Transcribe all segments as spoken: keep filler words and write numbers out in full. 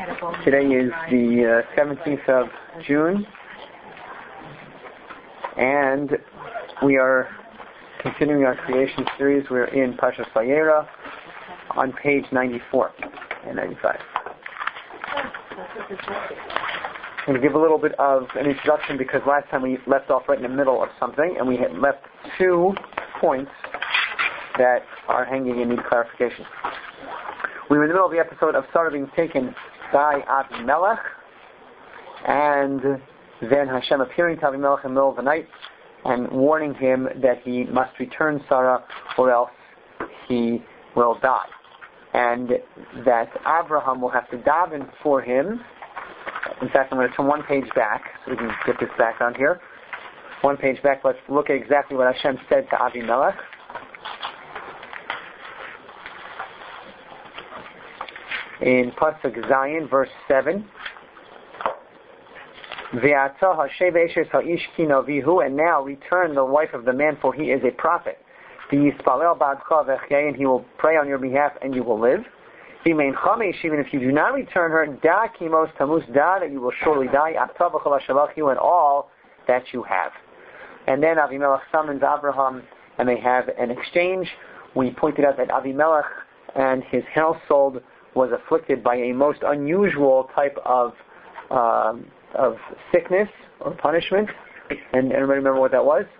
Today is the uh, seventeenth of June, and we are continuing our creation series. We're in Parshas Vayera on page ninety-four and ninety-five. I'm going to give a little bit of an introduction because last time we left off right in the middle of something, and we had left two points that are hanging and need clarification. We were in the middle of the episode of Sarah being taken by Avimelech, and then Hashem appearing to Avimelech in the middle of the night and warning him that he must return Sarah or else he will die. And that Abraham will have to daven for him. In fact, I'm going to turn one page back so we can get this back on here. One page back, let's look at exactly what Hashem said to Avimelech. In Pasuk Zayin, verse seven, and now return the wife of the man, for he is a prophet. And he will pray on your behalf, and you will live. Even if you do not return her, da that you will surely die, and all that you have. And then Avimelech summons Abraham, and they have an exchange. We pointed out that Avimelech and his household was afflicted by a most unusual type of um, of sickness or punishment. And everybody remember what that was?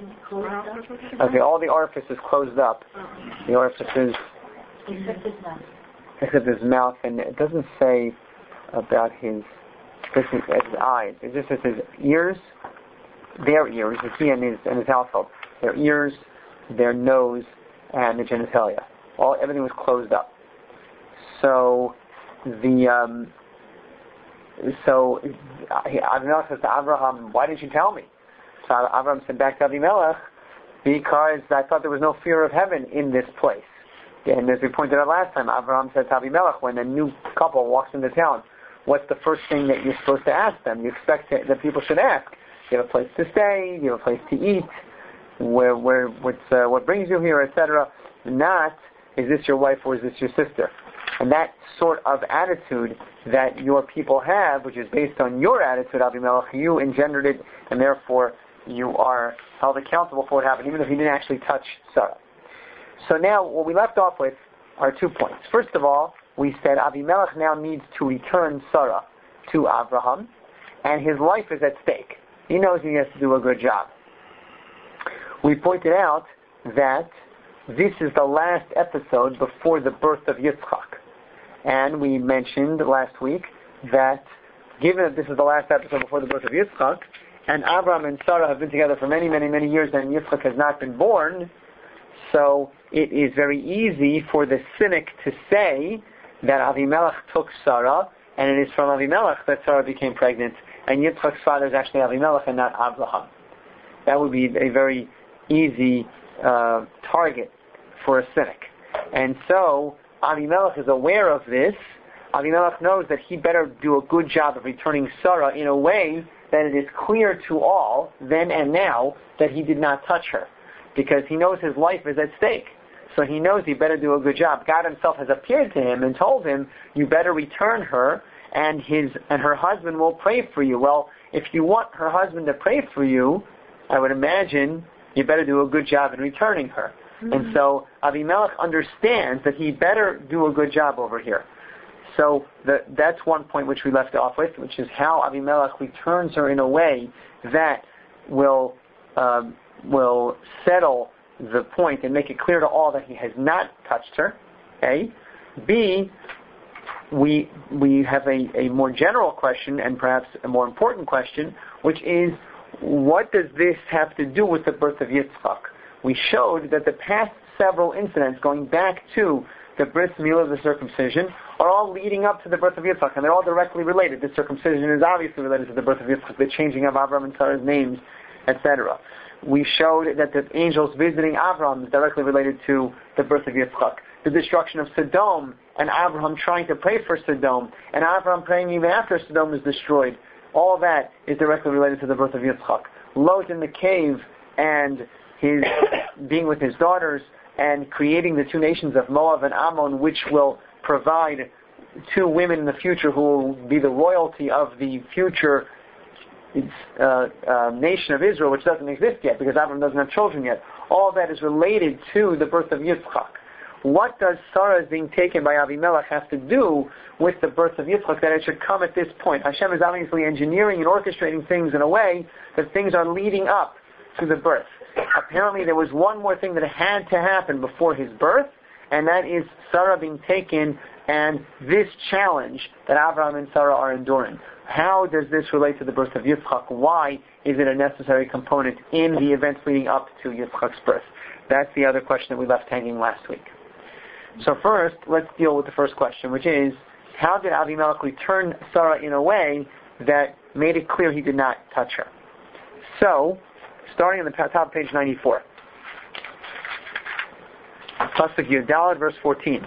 Okay, all the orifices closed up. The orifices, except his mouth. Except his mouth, and it doesn't say about his his, his eyes. It just says his ears, their ears, he and his and his household, their ears, their nose, and the genitalia. All everything was closed up. So the um, so Avimelech says to Abraham, "Why didn't you tell me?" So Abraham said back to Avimelech, "Because I thought there was no fear of heaven in this place." And as we pointed out last time, Abraham said to Avimelech, when a new couple walks into town, what's the first thing that you're supposed to ask them? You expect to, that people should ask. Do you have a place to stay? Do you have a place to eat? Where, where, what's, uh, what brings you here, et cetera. Not, is this your wife or is this your sister? And that sort of attitude that your people have, which is based on your attitude, Avimelech, you engendered it, and therefore you are held accountable for what happened, even if you didn't actually touch Sarah. So now, what we left off with are two points. First of all, we said Avimelech now needs to return Sarah to Abraham, and his life is at stake. He knows he has to do a good job. We pointed out that this is the last episode before the birth of Yitzchak. And we mentioned last week that given that this is the last episode before the birth of Yitzchak, and Abraham and Sarah have been together for many, many, many years, and Yitzchak has not been born, so it is very easy for the cynic to say that Avimelech took Sarah, and it is from Avimelech that Sarah became pregnant, and Yitzchak's father is actually Avimelech and not Abraham. That would be a very easy uh, target for a cynic. And so Avimelech is aware of this. Avimelech knows that he better do a good job of returning Sarah in a way that it is clear to all, then and now, that he did not touch her, because he knows his life is at stake. So he knows he better do a good job. God himself has appeared to him and told him, you better return her, and his and her husband will pray for you. Well, if you want her husband to pray for you, I would imagine you better do a good job in returning her. Mm-hmm. And so Avimelech understands that he better do a good job over here. So the, that's one point which we left off with, which is how Avimelech returns her in a way that will um, will settle the point and make it clear to all that he has not touched her. A. B. We we have a, a more general question, and perhaps a more important question, which is, what does this have to do with the birth of Yitzchak? We showed that the past several incidents, going back to the bris milah, the circumcision, are all leading up to the birth of Yitzchak, and they're all directly related. The circumcision is obviously related to the birth of Yitzchak, the changing of Abraham and Sarah's names, et cetera. We showed that the angels visiting Abraham is directly related to the birth of Yitzchak. The destruction of Sodom, and Abraham trying to pray for Sodom, and Abraham praying even after Sodom is destroyed. All that is directly related to the birth of Yitzchak. Lot in the cave, and his being with his daughters, and creating the two nations of Moab and Ammon, which will provide two women in the future who will be the royalty of the future uh, uh, nation of Israel, which doesn't exist yet because Abraham doesn't have children yet. All that is related to the birth of Yitzchak. What does Sarah's being taken by Avimelech have to do with the birth of Yitzchak, that it should come at this point? Hashem is obviously engineering and orchestrating things in a way that things are leading up to the birth. Apparently there was one more thing that had to happen before his birth, and that is Sarah being taken and this challenge that Abraham and Sarah are enduring. How does this relate to the birth of Yitzchak? Why is it a necessary component in the events leading up to Yitzchak's birth? That's the other question that we left hanging last week. So first, let's deal with the first question, which is, how did Avimelech return Sarah in a way that made it clear he did not touch her? So, starting on the top of page ninety-four. Pasuk Yudalad, verse fourteen.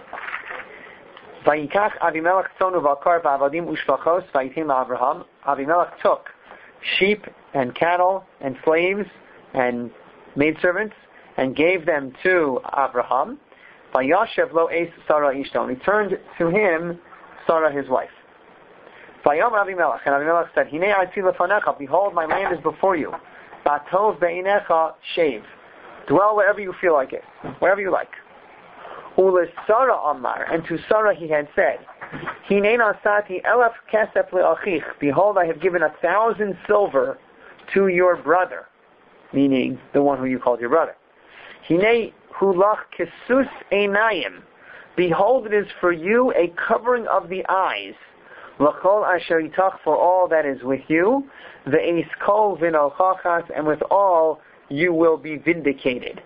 Vayikach Avimelech tzonu v'akar v'avadim ushvachos v'yitim Avraham. Avimelech took sheep and cattle and slaves and maidservants and gave them to Avraham. Vayashev lo eis Sarah ishto. He turned to him Sarah his wife. Vayom Avimelech, and Avimelech said, Hinei artzi lefanecha, behold, my land is before you. Batov be'inecha, shave. Dwell wherever you feel like it, wherever you like. Ule Sarah Amar, and to Sarah he had said, Hinei nasati elef kesef le'achich, behold, I have given a thousand silver to your brother, meaning the one who you called your brother. Hinei hulach kesus einayim, behold, it is for you a covering of the eyes. L'chol asher itach, for all that is with you. Ve'eis kol v'nochachas, and with all you will be vindicated.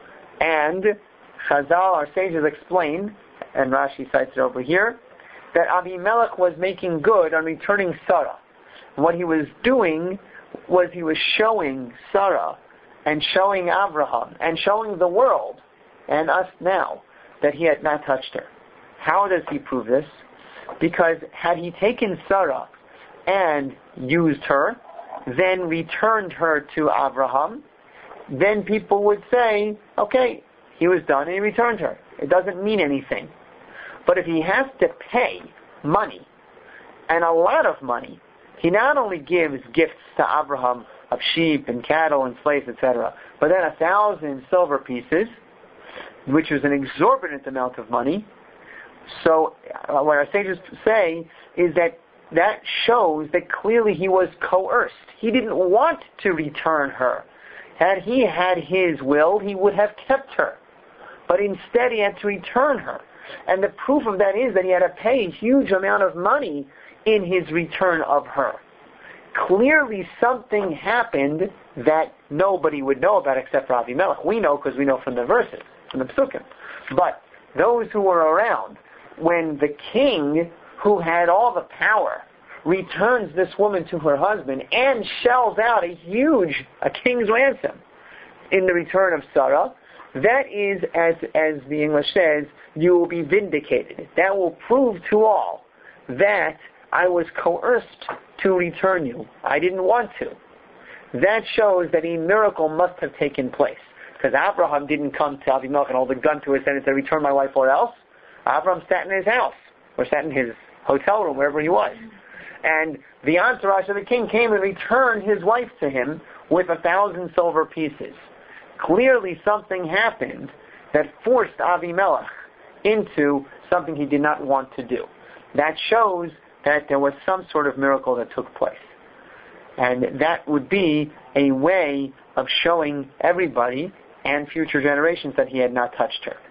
And Chazal, our sages, explain, and Rashi cites it over here, that Avimelech was making good on returning Sarah. What he was doing was he was showing Sarah and showing Abraham and showing the world and us now that he had not touched her. How does he prove this? Because had he taken Sarah and used her, then returned her to Abraham, then people would say, okay, he was done and he returned her. It doesn't mean anything. But if he has to pay money, and a lot of money, he not only gives gifts to Abraham of sheep and cattle and slaves, et cetera, but then a thousand silver pieces, which is an exorbitant amount of money. So uh, what our sages say is that that shows that clearly he was coerced. He didn't want to return her. Had he had his will, he would have kept her. But instead he had to return her. And the proof of that is that he had to pay a huge amount of money in his return of her. Clearly something happened that nobody would know about except for Avimelech. We know because we know from the verses, from the Psukim. But those who were around, when the king, who had all the power, returns this woman to her husband and shells out a huge, a king's ransom in the return of Sarah, that is, as as the English says, you will be vindicated. That will prove to all that I was coerced to return you. I didn't want to. That shows that a miracle must have taken place. Because Abraham didn't come to Avimelech and hold a gun to his head and say, return my wife or else. Abraham sat in his house, or sat in his hotel room, wherever he was. And the entourage of the king came and returned his wife to him with a thousand silver pieces. Clearly something happened that forced Avimelech into something he did not want to do. That shows that there was some sort of miracle that took place. And that would be a way of showing everybody and future generations that he had not touched her.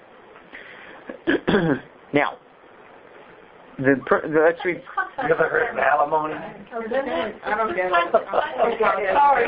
Now, the, the, let's read. You ever heard of alimony? I don't get it. Sorry.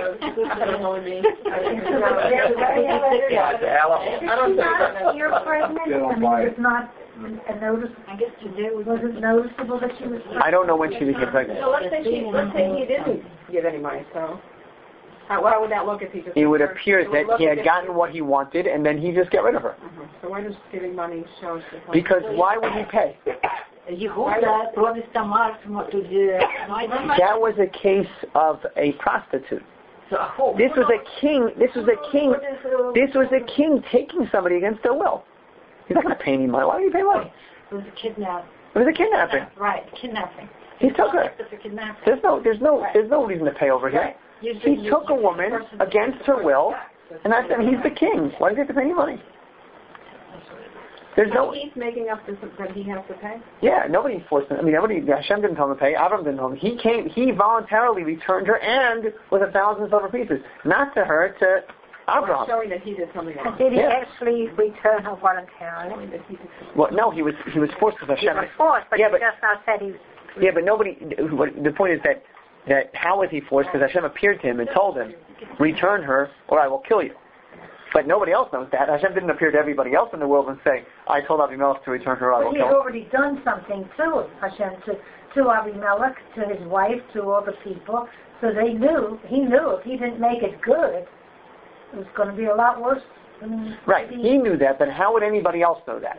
I don't think You're pregnant. I mean, it's not a notice. I guess today was it noticeable that she was pregnant? I don't know when she became pregnant. So let's say she, let's say he didn't give any money. So how, how would that look if he just? It would appear that he had gotten what he wanted, and then he just got rid of her. Uh-huh. So why does giving money show? Because why would he pay? Yehuda promised Tamar to the. That was a case of a prostitute. This was a king. This was a king. This was a king taking somebody against their will. He's not going to pay any money. Why do you pay money? It was a kidnap. It was a kidnapping. Right, kidnapping. He took her. There's no, there's no, right. there's no reason to pay over here. Right. You, he you, took you, a woman against her will, and that's and he's the king. Why does he have to pay any money? There's so no. He's making up this that he has to pay. Yeah, nobody forced him. I mean, nobody. Hashem didn't tell him to pay. Avram didn't tell him. He came. He voluntarily returned her, and with a thousand silver pieces, not to her, to Abraham. Showing that he did something else. Did he yeah. actually return her voluntarily? Well, no, he was he was forced with Hashem. He was forced, but yeah, he but, just now said he. Yeah, but nobody. The point is that that how was he forced? Because Hashem appeared to him and told him, "Return her, or I will kill you." But nobody else knows that. Hashem didn't appear to everybody else in the world and say, "I told Avimelech to return her, or I will but kill her." He's already done something to Hashem, to to Avimelech, to his wife, to all the people. So they knew. He knew if he didn't make it good, it was going to be a lot worse. Than right. maybe. He knew that, but how would anybody else know that?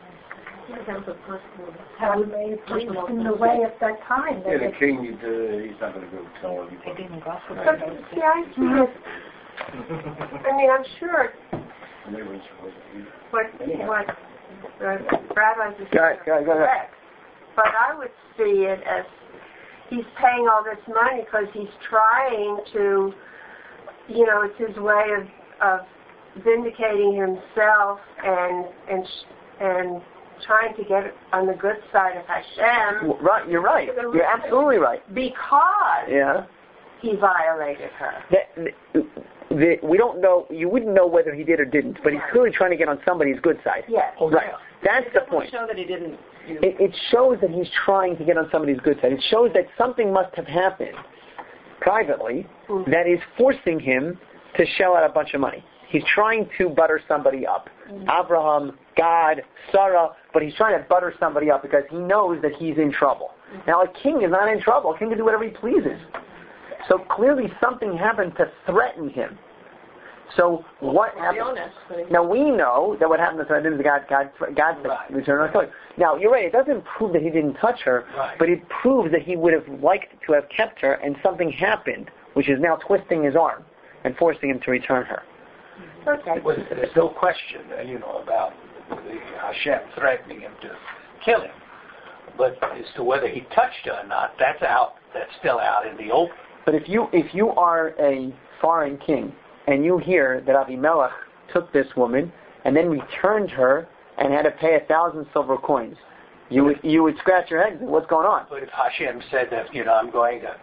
How would they put in the way at that time? Yeah, the king, he's, uh, he's not going to go tell him. But, see, I see it. I mean, I'm sure what, what the rabbis are saying is correct, but I would see it as he's paying all this money because he's trying to, you know, it's his way of, of vindicating himself and and and trying to get on the good side of Hashem. Right, you're right. You're absolutely right. Because yeah. he violated her. That, the, the, we don't know. You wouldn't know whether he did or didn't, but he's clearly trying to get on somebody's good side. Yes. Oh, right. Yeah. That's it the point. Show that he didn't. You know. It, it shows that he's trying to get on somebody's good side. It shows that something must have happened privately mm-hmm. that is forcing him to shell out a bunch of money. He's trying to butter somebody up. Mm-hmm. Abraham, God, Sarah, but he's trying to butter somebody up because he knows that he's in trouble. Mm-hmm. Now, a king is not in trouble. A king can do whatever he pleases. So clearly something happened to threaten him. So what happened? Now we know that what happened to threaten is God, God, God said, right. Return her. Now you're right. It doesn't prove that he didn't touch her, right. but it proves that he would have liked to have kept her, and something happened, which is now twisting his arm and forcing him to return her. Okay. Well, there's no question, you know, about the Hashem threatening him to kill him. But as to whether he touched her or not, that's out. That's still out in the open. But if you if you are a foreign king and you hear that Avimelech took this woman and then returned her and had to pay a thousand silver coins, you would you would scratch your head and say, what's going on? But if Hashem said that, you know, I'm going to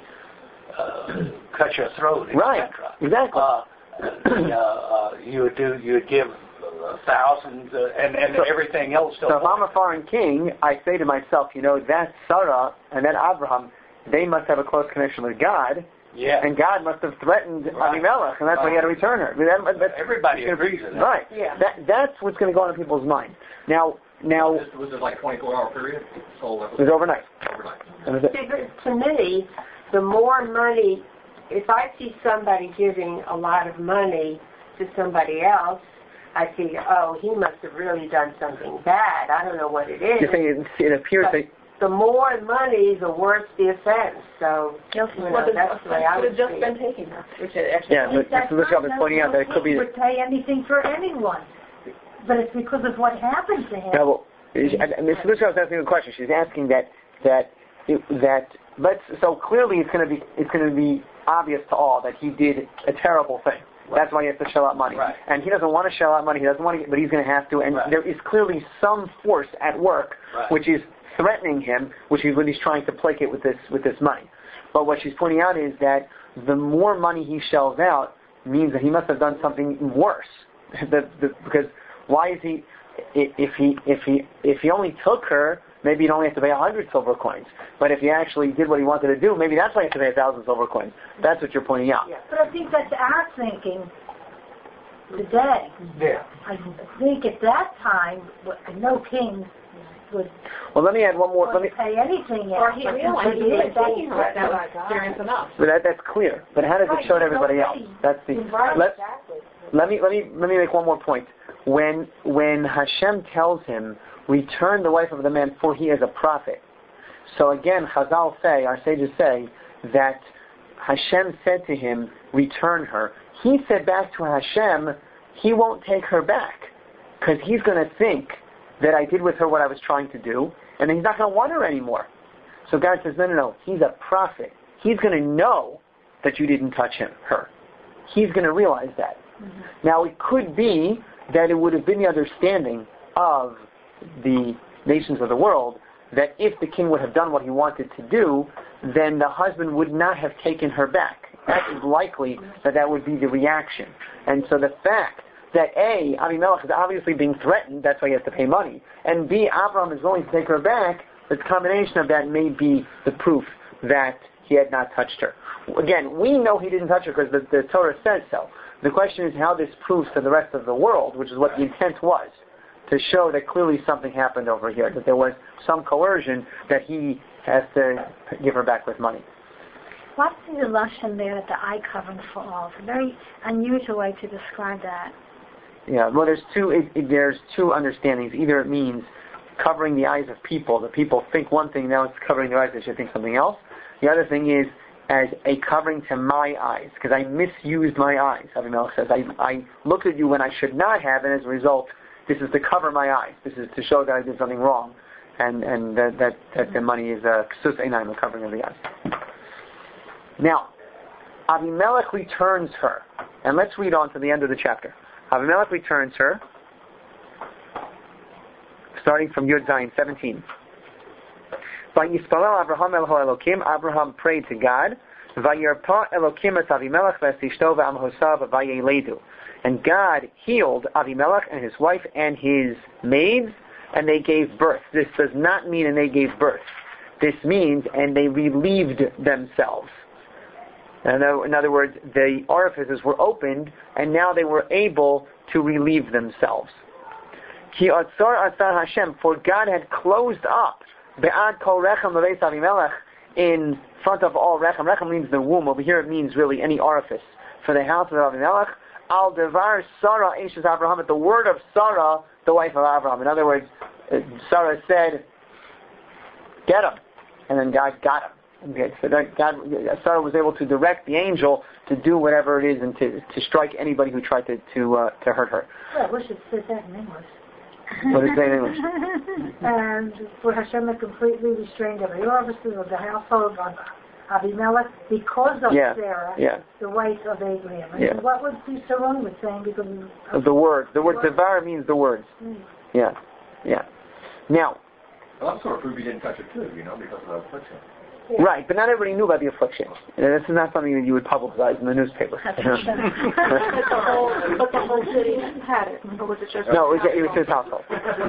uh, cut your throat, et right? cetera, exactly. Uh, uh, uh, you would do. You would give a thousand uh, and and so, everything else. So if I'm a foreign king, I say to myself, you know, that Sarah and that Abraham, they must have a close connection with God. Yeah. And God must have threatened right. Avimelech, and that's right. why he had to return her. I mean, that, that, Everybody agrees with that. Right. Yeah. That, that's what's going to go on in people's mind. Now, now. Was, was it like twenty-four hour period? So it was overnight. Overnight. That was it. See, but to me, the more money, if I see somebody giving a lot of money to somebody else, I think, oh, he must have really done something bad. I don't know what it is. You're saying it, it appears but that. The more money, the worse the offense. So, you know, well, that's the way I would have just see been it. taking her. Which it actually Yeah, but Mister Bishop is pointing out that it could be. He would pay anything for anyone, but it's because of what happened to him. Yeah, well, Mister Bishop is asking a question. She's asking that that that. Let's so clearly it's going to be it's going to be obvious to all that he did a terrible thing. Right. That's why he has to shell out money. Right. And he doesn't want to shell out money. He doesn't want to, get, but he's going to have to. And right. there is clearly some force at work, right. which is threatening him, which is what he's trying to placate with this with this money. But what she's pointing out is that the more money he shells out means that he must have done something worse. the, the, because why is he? If he if he if he only took her, maybe he'd only have to pay a hundred silver coins. But if he actually did what he wanted to do, maybe that's why he has to pay a thousand silver coins. That's what you're pointing out. Yeah. But I think that's our thinking today. Yeah. I think at that time, no king would. Well, let me add one more. Let me pay anything. Or he realized he was taking her. That was serious enough. But that, that's clear. But how does it show to everybody else? That's the. Let, let me let me let me make one more point. When when Hashem tells him, return the wife of the man, for he is a prophet. So again, Chazal say, our sages say, that Hashem said to him, return her. He said back to Hashem, he won't take her back. Because he's going to think that I did with her what I was trying to do, and then he's not going to want her anymore. So God says, no, no, no, he's a prophet. He's going to know that you didn't touch him, her. He's going to realize that. Mm-hmm. Now, it could be that it would have been the understanding of the nations of the world that if the king would have done what he wanted to do, then the husband would not have taken her back. That is likely that that would be the reaction. And so the fact that A, Avimelech is obviously being threatened, that's why he has to pay money, and B, Abraham is willing to take her back, the combination of that may be the proof that he had not touched her. Again, we know he didn't touch her because the, the Torah says so. The question is how this proves to the rest of the world, which is what the intent was, to show that clearly something happened over here, that there was some coercion that he has to give her back with money. What's the lashon there that the eye covering for all? It's a very unusual way to describe that. Yeah, well, there's two. It, it, there's two understandings. Either it means covering the eyes of people. The people think one thing, now it's covering their eyes. They should think something else. The other thing is as a covering to my eyes, because I misused my eyes. Avimelech says, I, I looked at you when I should not have, and as a result, this is to cover my eyes. This is to show that I did something wrong, and and that that, that the money is a ksus einayim, the covering of the eyes. Now, Avimelech returns her, and let's read on to the end of the chapter. Avimelech returns her, starting from Yud Zayin seventeen. Vayisparel Abraham el Elokim. Abraham prayed to God. Vayirpa Elokim es Avimelech v'estishto v'amhosav vayeledu. And God healed Avimelech and his wife and his maids, and they gave birth. This does not mean and they gave birth. This means and they relieved themselves. In other words, the orifices were opened, and now they were able to relieve themselves. Ki atzar atzar Hashem, for God had closed up be'ad kol rechem leveis Avimelech, in front of all rechem. Rechem means the womb. Over here it means really any orifice for the house of Avimelech. Al devar Sarah eshes Abraham, at the word of Sarah, the wife of Abraham. In other words, Sarah said, "Get him," and then God got him. Okay, so that God, Sarah was able to direct the angel to do whatever it is and to, to strike anybody who tried to to, uh, to hurt her. Well, I wish it said that in English. What does it say in English? And for Hashem had completely restrained every officer of the household of Avimelech because of yeah. Sarah, yeah. the wife of Abraham. And yeah. what would be so wrong with saying because of, of the word? The word devar means the words. Mm. Yeah, yeah. Now, well, I'm sort of proof he didn't touch it too, you know, because of the affliction. Yeah. Right, but not everybody knew about the affliction. And this is not something that you would publicize in the newspaper. But the whole, but the whole city had it. Or was it just no, it was, it was his household.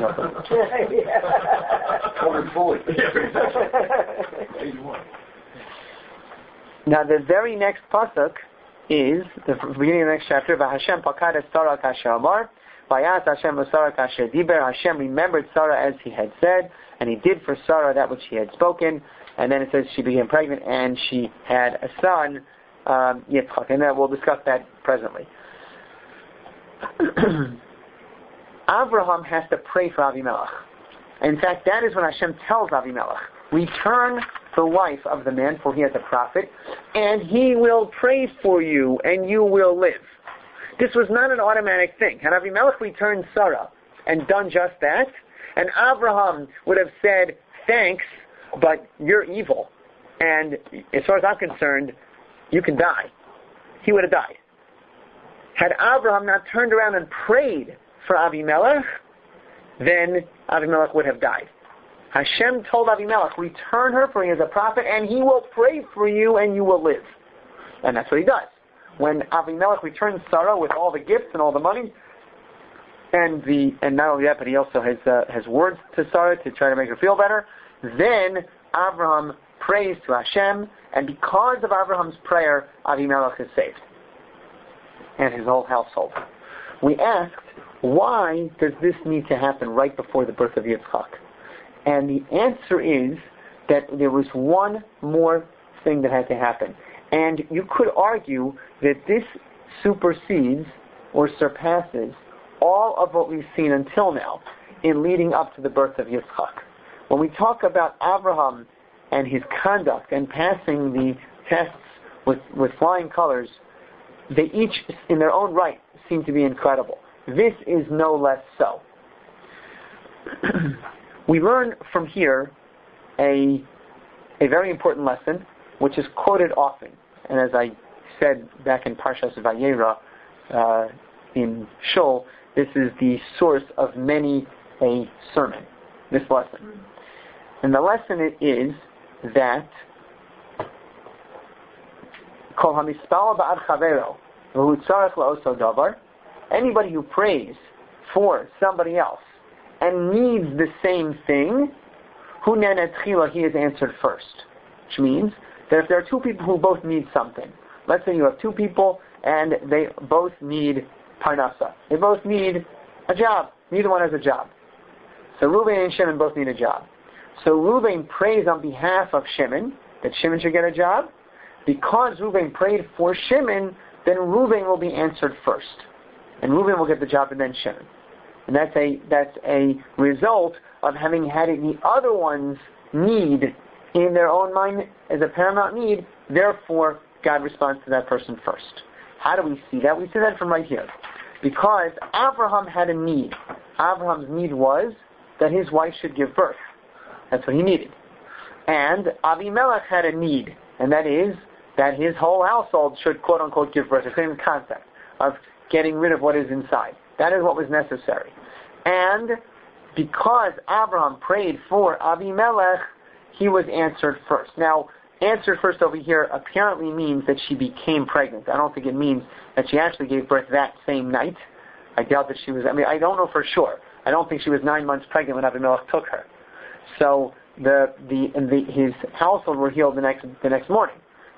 Covered fully. Now, the very next pasuk is the beginning of the next chapter. V'Hashem pakad es Sarah kasher amar. Vayas Hashem Sarah kasher diber. Hashem remembered Sarah as he had said, and he did for Sarah that which he had spoken. And then it says she became pregnant and she had a son, um, Yitzchak. And then we'll discuss that presently. Abraham has to pray for Avimelech. In fact, that is when Hashem tells Avimelech, return the wife of the man, for he is a prophet, and he will pray for you, and you will live. This was not an automatic thing. Had Avimelech returned Sarah and done just that, and Abraham would have said, thanks, but you're evil, and as far as I'm concerned, you can die. He would have died. Had Abraham not turned around and prayed for Avimelech, then Avimelech would have died. Hashem told Avimelech, return her, for he is a prophet, and he will pray for you, and you will live. And that's what he does. When Avimelech returns Sarah with all the gifts and all the money, and the and not only that, but he also has uh, has words to Sarah to try to make her feel better, then Abraham prays to Hashem, and because of Abraham's prayer, Avimelech is saved. And his whole household. We asked, why does this need to happen right before the birth of Yitzchak? And the answer is that there was one more thing that had to happen. And you could argue that this supersedes or surpasses all of what we've seen until now in leading up to the birth of Yitzchak. When we talk about Abraham and his conduct and passing the tests with, with flying colors, they each, in their own right, seem to be incredible. This is no less so. we learn from here a a very important lesson, which is quoted often. And as I said back in Parshas Vayera uh, in Shul, this is the source of many a sermon, this lesson. And the lesson is that Kol hamispal ba'ad chavero v'hu tzarech la'oso davar, anybody who prays for somebody else and needs the same thing, hu nenet tchila, he is answered first. Which means that if there are two people who both need something, let's say you have two people and they both need parnasa, they both need a job, neither one has a job. So Reuben and Shimon both need a job. So Reuben prays on behalf of Shimon that Shimon should get a job. Because Reuben prayed for Shimon, then Reuben will be answered first. And Reuben will get the job and then Shimon. And that's a that's a result of having had the other one's need in their own mind as a paramount need. Therefore, God responds to that person first. How do we see that? We see that from right here. Because Abraham had a need. Abraham's need was that his wife should give birth. That's what he needed. And Abimelech had a need, and that is that his whole household should quote-unquote give birth. The same concept of getting rid of what is inside. That is what was necessary. And because Abraham prayed for Abimelech, he was answered first. Now, answered first over here apparently means that she became pregnant. I don't think it means that she actually gave birth that same night. I doubt that she was, I mean, I don't know for sure. I don't think she was nine months pregnant when Abimelech took her. So the the, the his household were healed the next the next morning.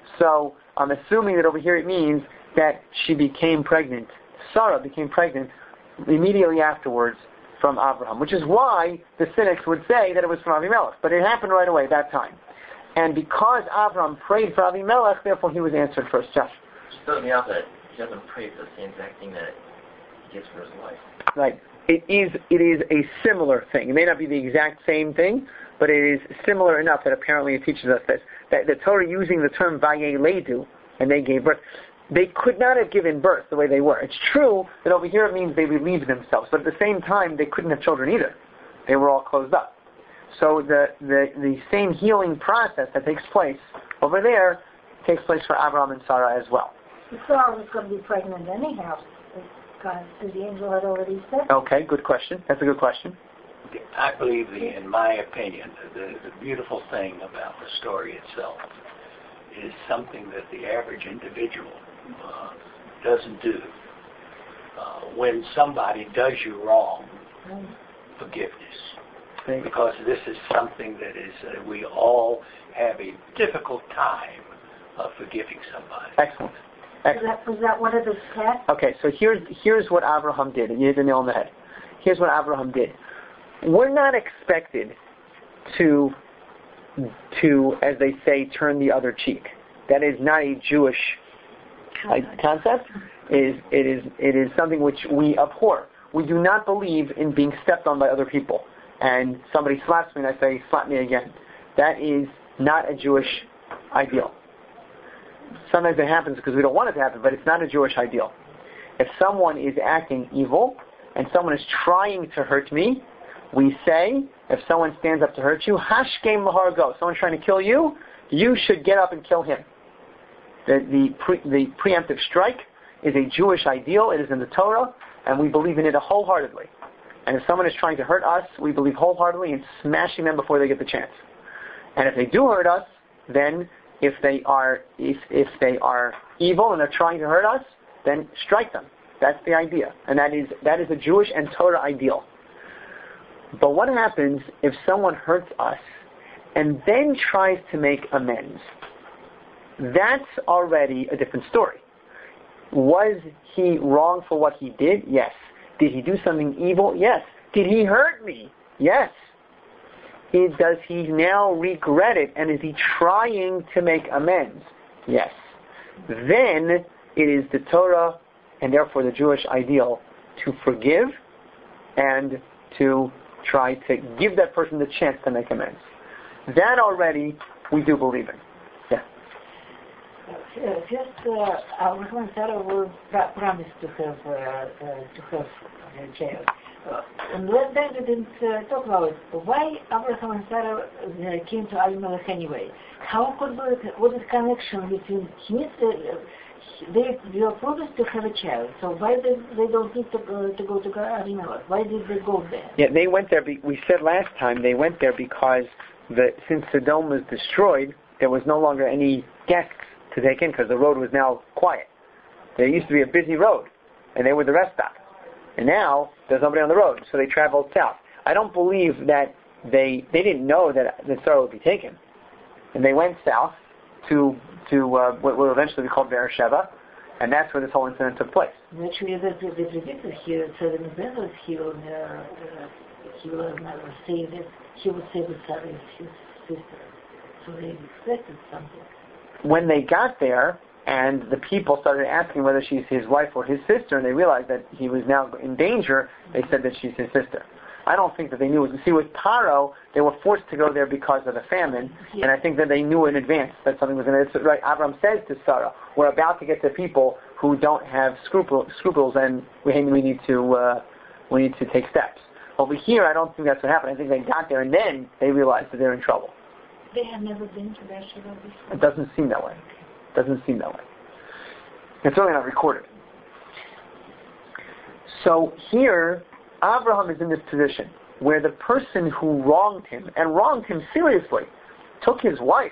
So I'm assuming that over here it means that she became pregnant. Sarah became pregnant immediately afterwards from Abraham, which is why the cynics would say that it was from Abimelech. But it happened right away at that time. And because Abraham prayed for Abimelech, therefore he was answered first. Josh? Just throws me off that he doesn't pray for the same exact thing that he gets for his wife. Right. It is it is a similar thing. It may not be the exact same thing, but it is similar enough that apparently it teaches us this. That the Torah using the term vayeledu, and they gave birth, they could not have given birth the way they were. It's true that over here it means they relieved themselves, but at the same time they couldn't have children either. They were all closed up. So the, the, the same healing process that takes place over there takes place for Abraham and Sarah as well. Sarah was going to be pregnant anyhow. God, the angel had already said. Okay, good question. That's a good question. I believe, the, in my opinion, the, the beautiful thing about the story itself is something that the average individual uh, doesn't do. Uh, when somebody does you wrong, mm. forgiveness. Thanks. Because this is something that is, uh, we all have a difficult time of forgiving somebody. Excellent. Excellent. Was that, was that one of the tests? Okay, so here's here's what Abraham did. You hit the nail on the head. Here's what Abraham did. We're not expected to, to, as they say, turn the other cheek. That is not a Jewish like, concept. It is, it is it is something which we abhor. We do not believe in being stepped on by other people. And somebody slaps me and I say, slap me again. That is not a Jewish ideal. Sometimes it happens because we don't want it to happen, but it's not a Jewish ideal. If someone is acting evil and someone is trying to hurt me, we say, if someone stands up to hurt you, hashkem lahar go. Someone's trying to kill you, you should get up and kill him. The, the, pre, the preemptive strike is a Jewish ideal. It is in the Torah, and we believe in it wholeheartedly. And if someone is trying to hurt us, we believe wholeheartedly in smashing them before they get the chance. And if they do hurt us, then if they are if if they are evil and they're trying to hurt us, then strike them. That's the idea. And that is that is a Jewish and Torah ideal. But what happens if someone hurts us and then tries to make amends? That's already a different story. Was he wrong for what he did? Yes. Did he do something evil? Yes. Did he hurt me? Yes. He, does he now regret it, and is he trying to make amends? Yes. Then it is the Torah, and therefore the Jewish ideal, to forgive and to try to give that person the chance to make amends. That already we do believe in. Yeah. Uh, just uh, Abraham and Sarah were promised to have uh, uh, to have a child. Uh, and then they didn't uh, talk about it. Why Abraham and Sarah uh, came to Abimelech anyway? How could be, what is the connection between his, uh, they, they were promised to have a child, so why they, they don't need to go to, go to Abimelech? Why did they go there? Yeah, they went there, be, we said last time, they went there because the, since Sodom was destroyed, there was no longer any guests to take in because the road was now quiet. There used to be a busy road, and they were the rest stop. And now, there's nobody on the road, so they traveled south. I don't believe that they they didn't know that the Sarah would be taken. And they went south to to uh, what will eventually be called Beersheba, and that's where this whole incident took place. Actually, the, the, the predicted here, so the Nebuchadnezzar, he will, uh, uh, he will never say that he would say that Sarah is his sister. So they expected something. When they got there, and the people started asking whether she's his wife or his sister, and they realized that he was now in danger, they said that she's his sister. I don't think that they knew it. See, with Paro, they were forced to go there because of the famine, yeah. And I think that they knew in advance that something was going to... Right, Avram says to Sarah, we're about to get to people who don't have scruple, scruples, and we, we need to uh, we need to take steps. Over here, I don't think that's what happened. I think they got there, and then they realized that they're in trouble. They have never been to Beersheba before? It doesn't seem that way. Doesn't seem that way. It's really not recorded. So here, Abraham is in this position where the person who wronged him, and wronged him seriously, took his wife.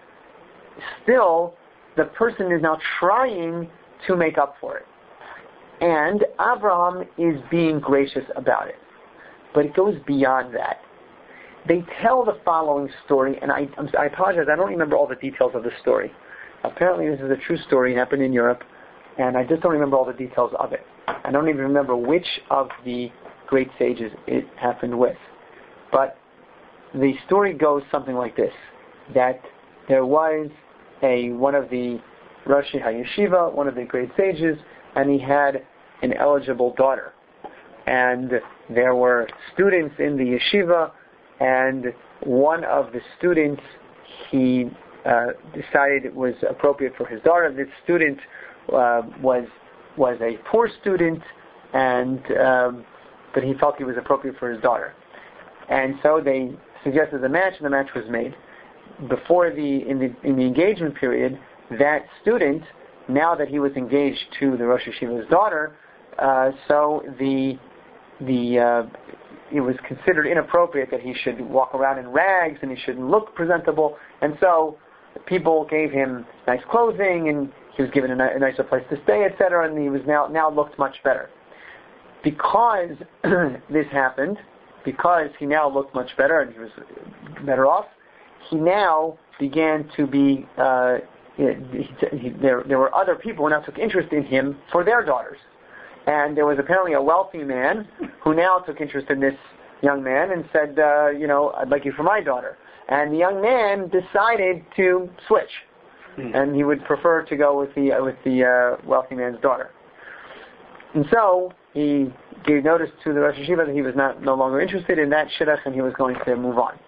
Still, the person is now trying to make up for it. And Abraham is being gracious about it. But it goes beyond that. They tell the following story, and I, I'm, I apologize, I don't remember all the details of the story. Apparently this is a true story, happened in Europe, and I just don't remember all the details of it. I don't even remember which of the great sages it happened with. But the story goes something like this, that there was a one of the Rosh HaYeshiva, one of the great sages, and he had an eligible daughter. And there were students in the yeshiva, and one of the students, he Uh, decided it was appropriate for his daughter. This student uh, was was a poor student, and um, but he felt he was appropriate for his daughter. And so they suggested the match, and the match was made. Before the in the in the engagement period, that student, now that he was engaged to the Rosh Hashiva's daughter, uh, so the the uh, it was considered inappropriate that he should walk around in rags and he shouldn't look presentable, and so people gave him nice clothing, and he was given a, ni- a nicer place to stay, et cetera. And he was now now looked much better. Because this happened, because he now looked much better and he was better off, he now began to be. Uh, he, he, there, there were other people who now took interest in him for their daughters, and there was apparently a wealthy man who now took interest in this young man and said, uh, "You know, I'd like you for my daughter." And the young man decided to switch, hmm. and he would prefer to go with the uh, with the uh, wealthy man's daughter. And so he gave notice to the Rosh Hashiva that he was not no longer interested in that shidduch, and he was going to move on.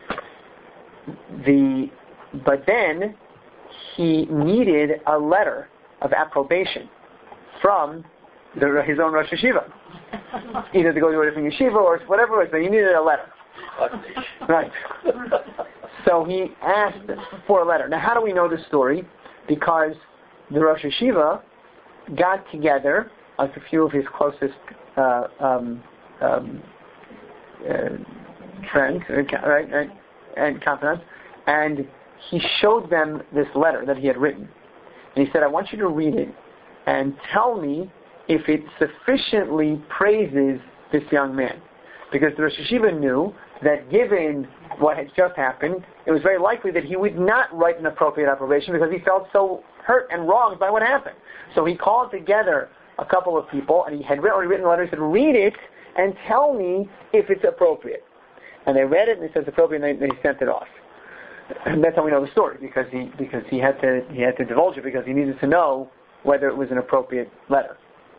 The but then he needed a letter of approbation from the, his own Rosh Hashiva, either to go to a different yeshiva or whatever it was. But he needed a letter. Right. So he asked for a letter. Now, how do we know this story? Because the Rosh Hashiva got together, like a few of his closest uh, um, um, uh, friends, right, right, and confidants, and he showed them this letter that he had written. And he said, "I want you to read it and tell me if it sufficiently praises this young man." Because the Rosh Hashiva knew that given what had just happened, it was very likely that he would not write an appropriate approbation because he felt so hurt and wronged by what happened. So he called together a couple of people, and he had already written a letter. He said, "Read it and tell me if it's appropriate." And they read it, and it says appropriate, and they, they sent it off. And that's how we know the story, because he because he had to he had to divulge it because he needed to know whether it was an appropriate letter.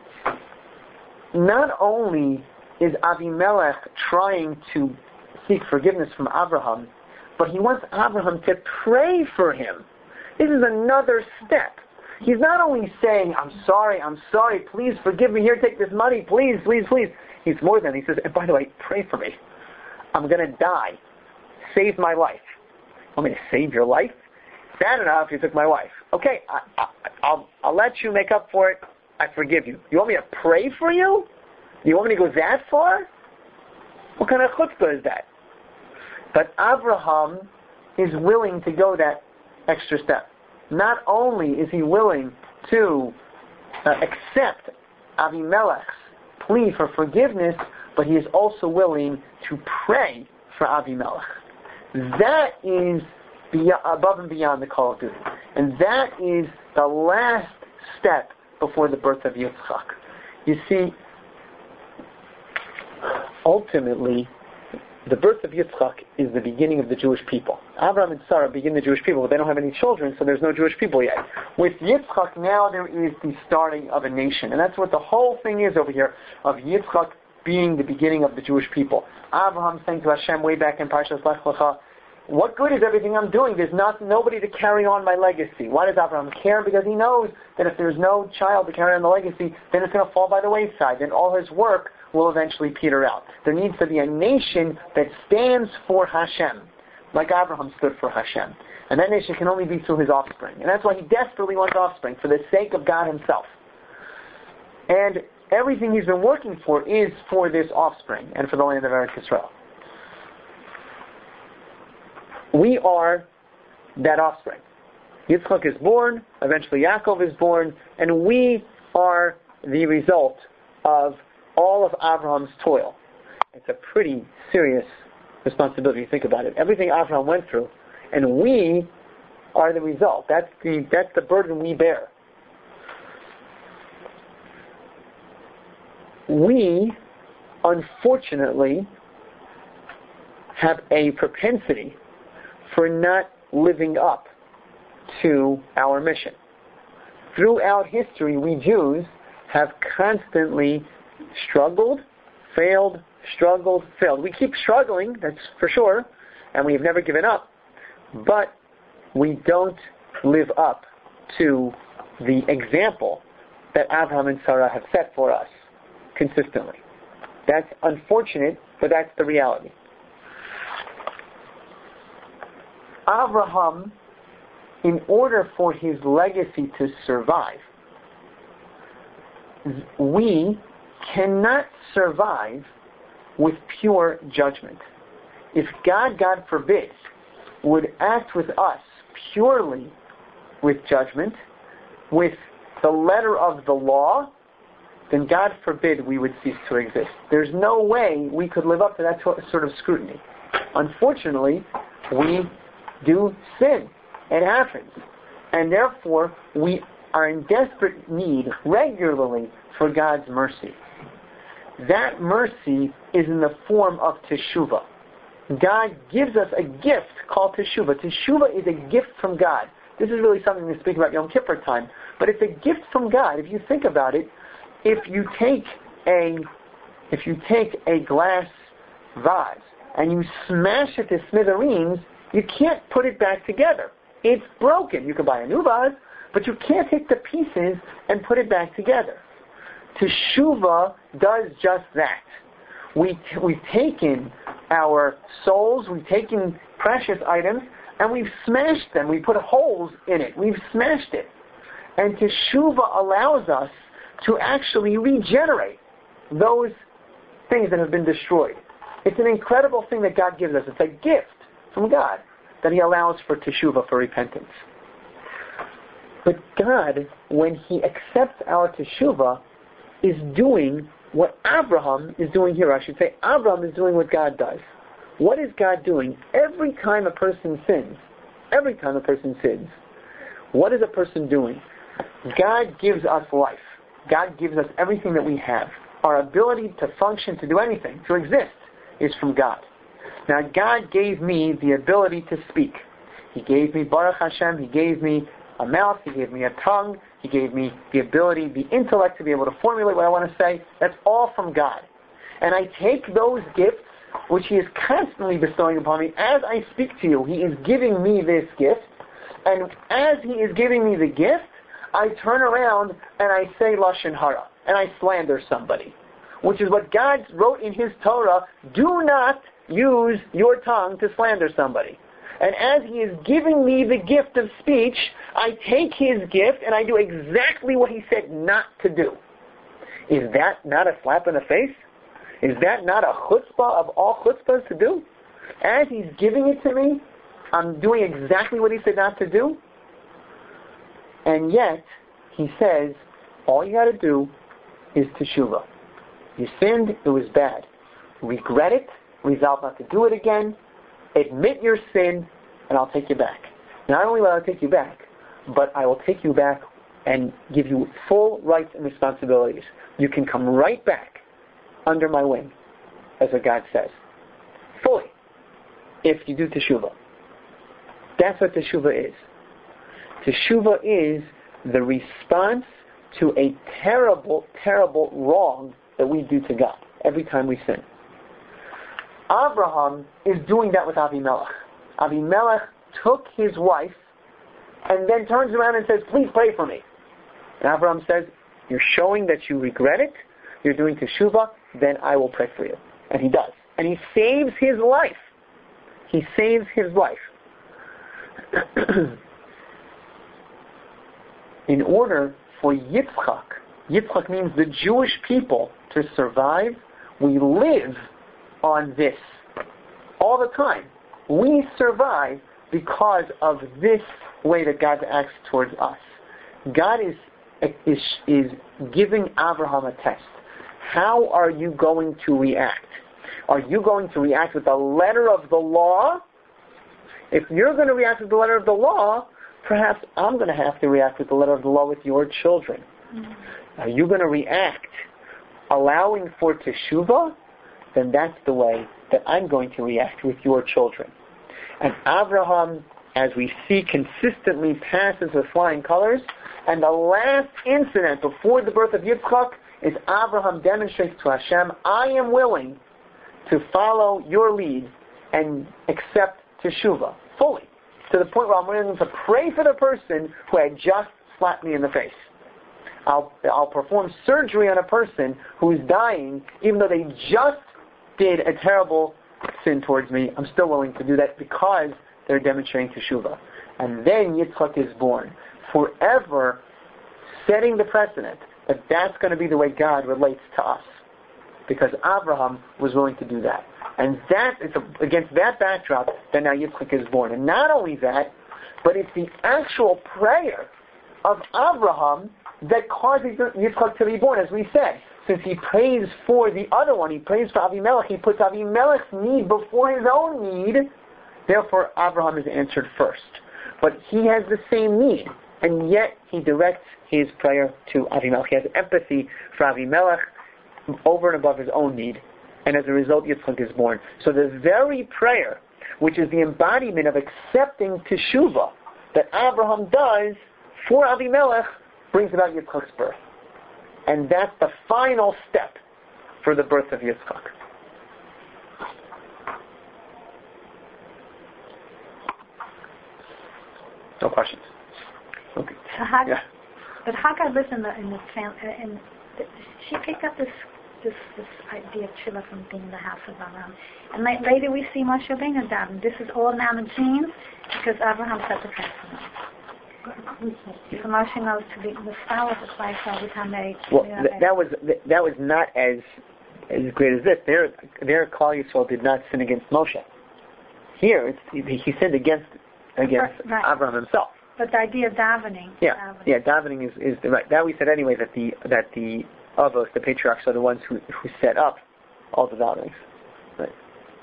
Not only is Avimelech trying to seek forgiveness from Abraham, but he wants Abraham to pray for him. This is another step. He's not only saying, "I'm sorry, I'm sorry, please forgive me, here, take this money, please, please, please." He's more than, he says, and by the way, pray for me. I'm going to die. Save my life. Want me to save your life? Bad enough, you took my wife. Okay, I, I, I'll, I'll let you make up for it. I forgive you. You want me to pray for you? You want me to go that far? What kind of chutzpah is that? But Abraham is willing to go that extra step. Not only is he willing to uh, accept Avimelech's plea for forgiveness, but he is also willing to pray for Avimelech. That is beyond, above and beyond the call of duty. And that is the last step before the birth of Yitzchak. You see, ultimately, the birth of Yitzchak is the beginning of the Jewish people. Abraham and Sarah begin the Jewish people, but they don't have any children, so there's no Jewish people yet. With Yitzchak, now there is the starting of a nation. And that's what the whole thing is over here, of Yitzchak being the beginning of the Jewish people. Abraham saying to Hashem way back in Parshas Lech Lecha, what good is everything I'm doing? There's not nobody to carry on my legacy. Why does Abraham care? Because he knows that if there's no child to carry on the legacy, then it's going to fall by the wayside. Then all his work will eventually peter out. There needs to be a nation that stands for Hashem, like Abraham stood for Hashem. And that nation can only be through his offspring. And that's why he desperately wants offspring, for the sake of God himself. And everything he's been working for is for this offspring and for the land of Eretz Yisrael. We are that offspring. Yitzchak is born, eventually Yaakov is born, and we are the result of all of Abraham's toil. It's a pretty serious responsibility to think about it. Everything Abraham went through, and we are the result. That's the that's the burden we bear. We, unfortunately, have a propensity for not living up to our mission. Throughout history, we Jews have constantly struggled, failed, struggled, failed. We keep struggling, that's for sure, and we've never given up, but we don't live up to the example that Abraham and Sarah have set for us consistently. That's unfortunate, but that's the reality. Abraham, in order for his legacy to survive, we cannot survive with pure judgment. If God, God forbid, would act with us purely with judgment, with the letter of the law, then God forbid we would cease to exist. There's no way we could live up to that sort of scrutiny. Unfortunately, we do sin. It happens. And therefore, we are in desperate need regularly for God's mercy. That mercy is in the form of teshuvah. God gives us a gift called teshuvah. Teshuvah is a gift from God. This is really something to speak about Yom Kippur time, but it's a gift from God. If you think about it, if you take a if you take a glass vase and you smash it to smithereens, you can't put it back together. It's broken. You can buy a new vase, but you can't take the pieces and put it back together. Teshuvah does just that. We, we've taken our souls, we've taken precious items, and we've smashed them. We put holes in it. We've smashed it. And Teshuvah allows us to actually regenerate those things that have been destroyed. It's an incredible thing that God gives us. It's a gift from God that He allows for teshuvah, for repentance. But God, when He accepts our teshuvah, is doing what Abraham is doing here. I should say Abraham is doing what God does. What is God doing? Every time a person sins, every time a person sins, what is a person doing? God gives us life. God gives us everything that we have. Our ability to function, to do anything, to exist, is from God. Now, God gave me the ability to speak. He gave me Baruch Hashem. He gave me a mouth. He gave me a tongue. He gave me the ability, the intellect to be able to formulate what I want to say. That's all from God. And I take those gifts, which He is constantly bestowing upon me. As I speak to you, He is giving me this gift. And as He is giving me the gift, I turn around and I say Lashon Hara. And I slander somebody. which is what God wrote in His Torah, do not use your tongue to slander somebody. And as He is giving me the gift of speech, I take His gift and I do exactly what He said not to do. Is that not a slap in the face? Is that not a chutzpah of all chutzpahs to do? As He's giving it to me, I'm doing exactly what He said not to do. And yet, He says, all you got to do is teshuvah. You sinned, it was bad. Regret it, resolve not to do it again, admit your sin, and I'll take you back. Not only will I take you back, but I will take you back and give you full rights and responsibilities. You can come right back under my wing, as what God says. Fully. If you do teshuvah. That's what teshuvah is. Teshuvah is the response to a terrible, terrible wrong that we do to God every time we sin. Abraham is doing that with Avimelech. Avimelech took his wife and then turns around and says, please pray for me. And Abraham says, you're showing that you regret it, you're doing teshuvah, then I will pray for you. And he does. And he saves his life. He saves his life. In order for Yitzchak, Yitzchak means the Jewish people, to survive, we live on this all the time. We survive because of this way that God acts towards us. God is is, is giving Abraham a test. How are you going to react? Are you going to react with the letter of the law? If you're going to react with the letter of the law, perhaps I'm going to have to react with the letter of the law with your children. Mm-hmm. Are you going to react allowing for teshuvah? Then that's the way that I'm going to react with your children. And Abraham, as we see, consistently passes with flying colors. And the last incident before the birth of Yitzchak is Abraham demonstrates to Hashem, I am willing to follow your lead and accept teshuvah fully, to the point where I'm willing to pray for the person who had just slapped me in the face. I'll, I'll perform surgery on a person who's dying, even though they just did a terrible sin towards me. I'm still willing to do that because they're demonstrating teshuvah. And then Yitzchak is born, forever setting the precedent that that's going to be the way God relates to us, because Abraham was willing to do that. And that is a, against that backdrop that now Yitzchak is born. And not only that, but it's the actual prayer of Abraham that causes Yitzchak to be born, as we said. Since he prays for the other one, he prays for Avimelech, he puts Avimelech's need before his own need. Therefore, Abraham is answered first. But he has the same need, and yet he directs his prayer to Avimelech. He has empathy for Avimelech over and above his own need. And as a result, Yitzchak is born. So the very prayer, which is the embodiment of accepting teshuvah, that Abraham does for Avimelech, brings about Yitzchak's birth. And that's the final step for the birth of Yitzchak. No questions? Okay. So how, yeah. But Hagar lives in the in the family, and the, she picked up this this this idea of Tefillah from being in the house of Abraham. And like, later we see Moshe Rabbeinu down. This is all now in genes because Abraham set the precedent. So Moshe knows to be the style of the place all the time. They, well, th- that was th- that was not as as great as this. Their their Klal Yisrael did not sin against Moshe. Here, it's, he, he sinned against against right. Abraham himself. But the idea of davening. Yeah, davening. yeah, davening is, is the right. That we said anyway that the that the Avos, the patriarchs, are the ones who who set up all the davenings. Right.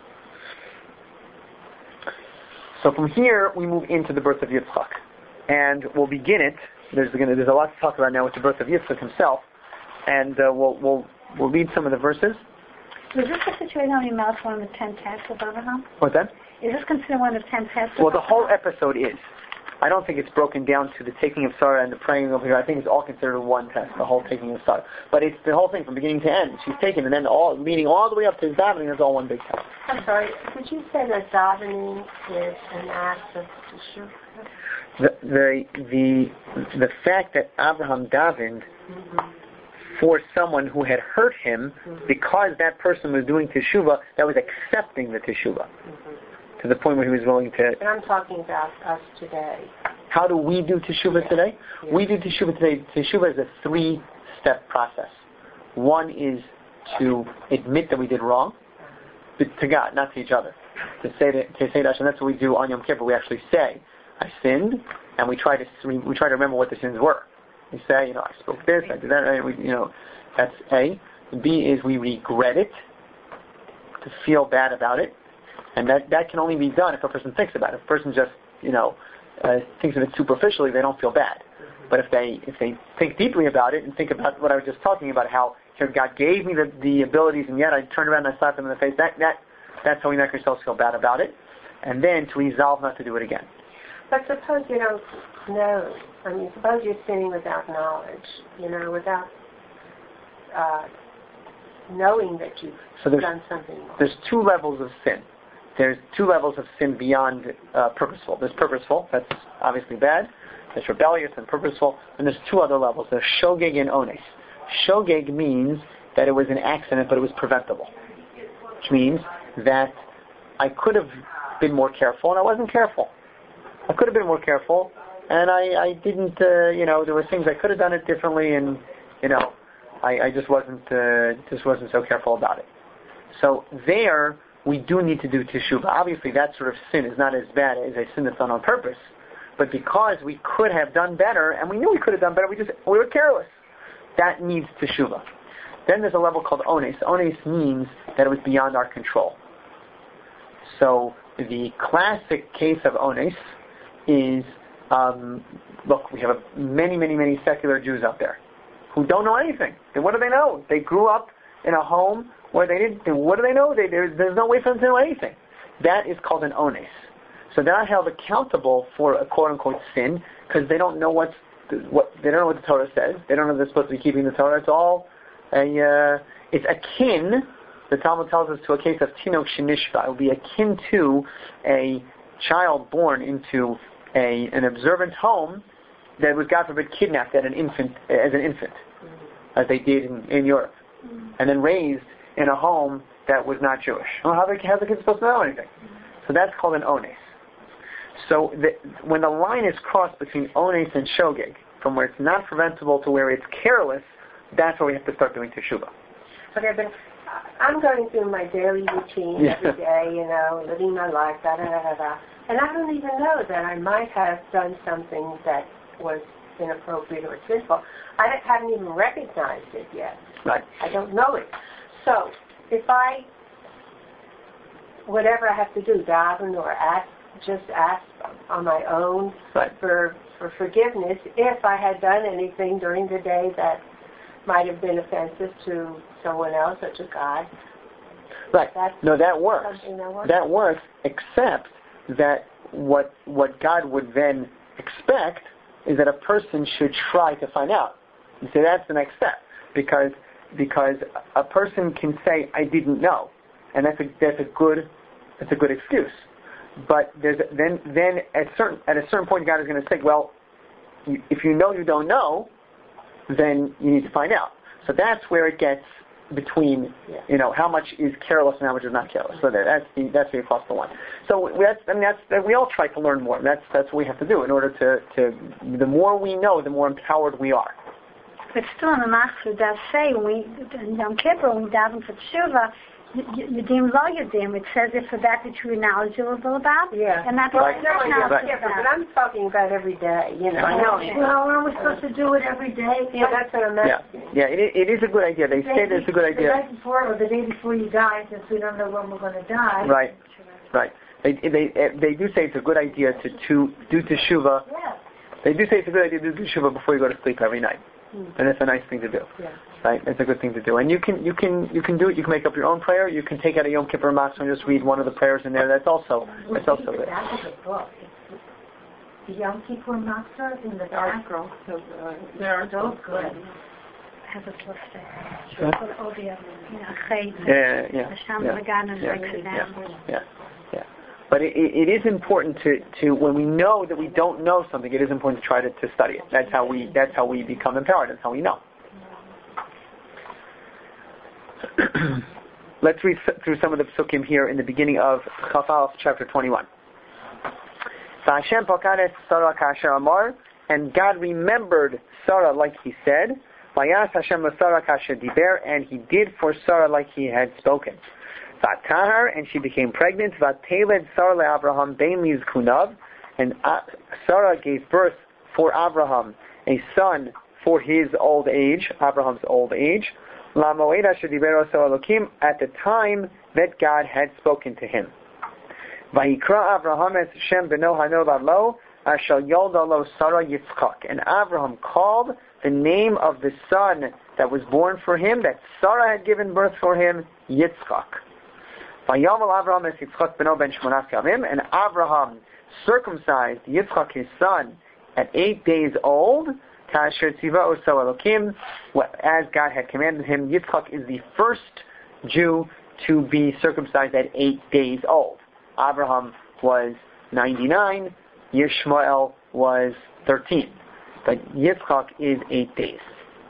So from here we move into the birth of Yitzchak, and we'll begin it. There's gonna, there's a lot to talk about now with the birth of Yitzchak himself, and uh, we'll we'll we'll read some of the verses. Was this the situation on Avimelech, one of the ten tests of Abraham? What's that? Is this considered one of the ten tests? Well, the whole episode is. I don't think it's broken down to the taking of Sarah and the praying over here. I think it's all considered one test, the whole taking of Sarah. But it's the whole thing from beginning to end. She's taken, and then all leading all the way up to his davening is all one big test. I'm sorry. Could you say that davening is an act of teshuvah? The the the the fact that Abraham davened mm-hmm. for someone who had hurt him, mm-hmm. because that person was doing teshuvah, that was accepting the teshuvah, mm-hmm. to the point where he was willing to... And I'm talking about us today. How do we do teshuvah yeah. today? Yeah. We do teshuvah today. Teshuvah is a three-step process. One is to admit that we did wrong, but to God, not to each other. To say to, to say to Hashem, that's what we do on Yom Kippur. We actually say, I sinned, and we try to we, we try to remember what the sins were. We say, you know, I spoke this, I did that, and we, you know, that's A. B is we regret it, to feel bad about it, and that, that can only be done if a person thinks about it. If a person just, you know, uh, thinks of it superficially, they don't feel bad. Mm-hmm. But if they if they think deeply about it and think about what I was just talking about, how here God gave me the, the abilities, and yet I turned around and I slapped them in the face, that that that's how we make ourselves feel bad about it, and then to resolve not to do it again. But suppose you don't know. I mean, suppose you're sinning without knowledge, you know, without uh, knowing that you've so done something wrong. There's two levels of sin. There's two levels of sin beyond uh, purposeful. There's purposeful, that's obviously bad. There's rebellious and purposeful. And there's two other levels. There's shogeg and ones. Shogeg means that it was an accident, but it was preventable. Which means that I could have been more careful, and I wasn't careful. I could have been more careful, and I, I didn't, uh, you know, there were things I could have done it differently, and, you know, I, I just wasn't uh, just wasn't so careful about it. So there, we do need to do teshuvah. Obviously, that sort of sin is not as bad as a sin that's done on purpose, but because we could have done better, and we knew we could have done better, we just we were careless. That needs teshuvah. Then there's a level called ones. Ones means that it was beyond our control. So the classic case of ones is, um, look, we have a, many, many, many secular Jews out there who don't know anything. And what do they know? They grew up in a home where they didn't. What do they know? They, there's no way for them to know anything. That is called an ones. So they're not held accountable for a quote unquote sin because they don't know what's what they don't know what the Torah says. They don't know they're supposed to be keeping the Torah. It's all a uh, it's akin. The Talmud tells us to a case of tinok shenishva. It will be akin to a child born into a an observant home that was, God forbid, kidnapped at an infant as an infant, mm-hmm. as they did in, in Europe, mm-hmm. and then raised in a home that was not Jewish. Well, how are the, how's the kid supposed to know anything? Mm-hmm. So that's called an ones. So the, when the line is crossed between ones and shogeg, from where it's not preventable to where it's careless, that's where we have to start doing teshuvah. Okay, but I'm going through my daily routine yeah. every day, you know, living my life, da da da da da, and I don't even know that I might have done something that was inappropriate or sinful. I haven't even recognized it yet. Right. I don't know it. So if I, whatever I have to do, daven or ask, just ask on my own right. for for forgiveness if I had done anything during the day that might have been offensive to someone else or to God. Right. That's no, that works. That works. That works, except that what what God would then expect is that a person should try to find out. You see, that's the next step, because because a person can say, "I didn't know," and that's a that's a good that's a good excuse. But there's then then at certain at a certain point, God is going to say, "Well, you, if you know you don't know, then you need to find out." So that's where it gets between, yeah. you know, how much is careless and how much is not careless. So that's the that's the across the line. So that's I mean that's that we all try to learn more. That's that's what we have to do in order to, to the more we know, the more empowered we are. But still, in the Machzor does say when we in Yom Kippur when we daven for tshuva, Yedim lo Yedim. It says it for that that you are knowledgeable about. Yeah. And that's right. what Right. Yom Right. Kippur. But I'm talking about every day. You know. I know. Well, aren't we supposed to do it every day? Yeah, that's what I'm asking. Yeah, yeah. It, it is a good idea. They say that it's a good idea. The night before or the day before you die, since we don't know when we're going to die. Right. Right. They they they do say it's a good idea to to do teshuvah. Yeah. They do say it's a good idea to do teshuvah before you go to sleep every night. Mm-hmm. And it's a nice thing to do. Yeah. Right? It's a good thing to do. And you can you can you can do it, you can make up your own prayer, you can take out a Yom Kippur Machzor and just read one of the prayers in there. That's also that's also good. That's a book. The Yom Kippur Machzor in the back. Girl. So, uh, they're so good. I have a book there. Yeah, yeah, yeah. Yeah, yeah, yeah, yeah. But it, it is important to, to when we know that we don't know something, it is important to try to, to study it. That's how we that's how we become empowered. That's how we know. Let's read through some of the psukim here in the beginning of Chaf Aleph, chapter twenty-one. And God remembered Sarah like He said, and He did for Sarah like He had spoken. And she became pregnant. And Sarah gave birth for Abraham a son for his old age, Abraham's old age, at the time that God had spoken to him. And Abraham called the name of the son that was born for him, that Sarah had given birth for him, Yitzchak. And Abraham circumcised Yitzchak his son at eight days old, as God had commanded him. Yitzchak is the first Jew to be circumcised at eight days old. Abraham was ninety-nine, Yishmael was thirteen. But Yitzchak is eight days.